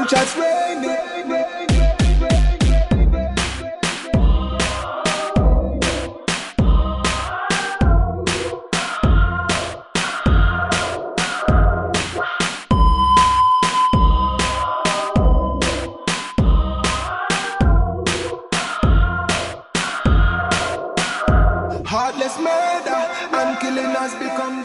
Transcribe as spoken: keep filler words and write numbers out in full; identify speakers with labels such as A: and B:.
A: gunshots raining. Heartless murder and killing has become